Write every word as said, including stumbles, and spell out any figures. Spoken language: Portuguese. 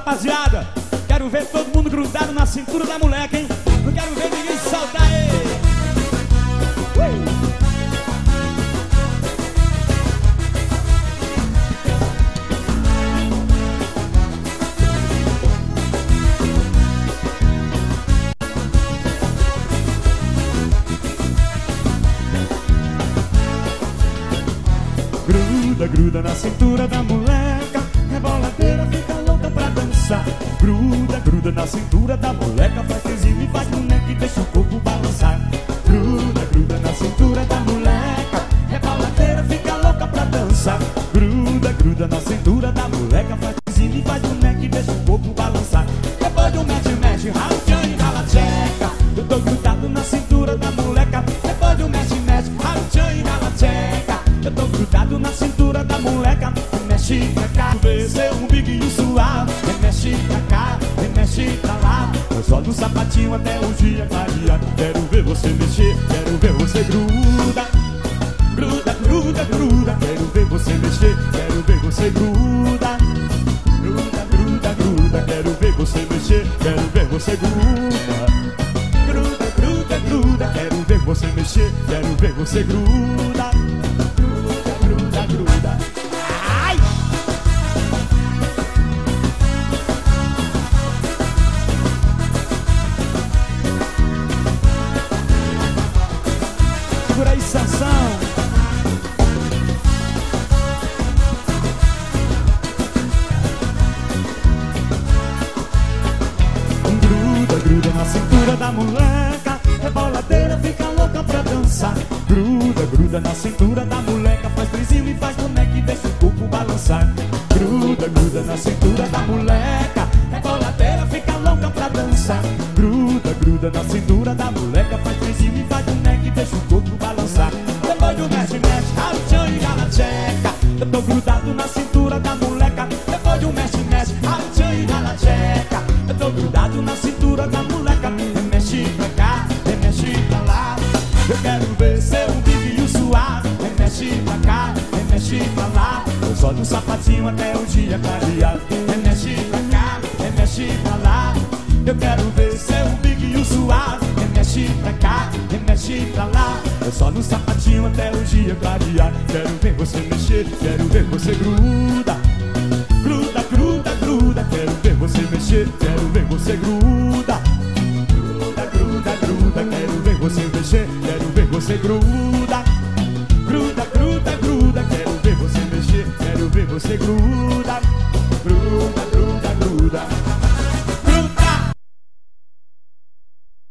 rapaziada. Quero ver todo mundo grudado na cintura da moleca, hein? Não quero ver ninguém saltar aí. Uh! Gruda, gruda na cintura da moleca, reboladeira, fica louca pra dançar. Gruda, gruda na cintura da moleca, faz trezinho e faz boneca e deixa o corpo balançar. Gruda, gruda na cintura da moleca, reboladeira, fica louca pra dançar. Gruda, gruda na cintura da moleca, faz trezinho e faz boneca e deixa o corpo balançar. Depois do mexe, mexe, rala tchan e rala tcheca. Eu tô grudado na cintura da moleca. Depois do mexe, mexe, rala tchan e rala tcheca. Eu tô grudado na cintura da moleca. Remexe pra cá, vê seu umbiguinho suave. Remexe pra cá, remexe pra lá. Eu só no sapatinho até o dia clarear. Quero ver você mexer, quero ver você gruda. Gruda, gruda, gruda. Quero ver você mexer, quero ver você gruda. Gruda, gruda, gruda. Quero ver você mexer, quero ver você gruda. Gruda, gruda, gruda. Quero ver você mexer, quero ver você gruda. Gruda, gruda. Ai! Segura aí, Sansão. Gruda, gruda na cintura da moleca, reboladeira, fica louca pra dançar. Gruda, gruda na cintura da moleca, faz trezinho e faz boneca e deixa o corpo balançar. Gruda, gruda na cintura da moleca, reboladeira, fica louca pra dançar. Gruda, gruda na cintura da moleca, faz trezinho e faz boneca e deixa o corpo balançar. Depois do mexe, mexe, rala tchan e rala tcheca. Eu tô grudado na cintura da moleca. Depois do mexe, mexe, rala tchan e rala tcheca. Eu tô grudado na cintura da moleca. Remexe pra cá, remexe pra lá. Eu quero ver seu umbiguinho suave. Remexe pra cá, remexe pra lá. Eu só no sapatinho até o dia clarear. Remexe pra cá, remexe pra lá. Eu quero ver seu umbiguinho suave. Remexe pra cá, remexe pra lá. Eu só no sapatinho até o dia clarear. Quero ver você mexer, quero ver você gruda. Gruda, gruda, gruda. Quero ver você mexer, quero ver você gruda. Gruda, gruda, gruda. Quero ver você mexer, quero ver você gruda.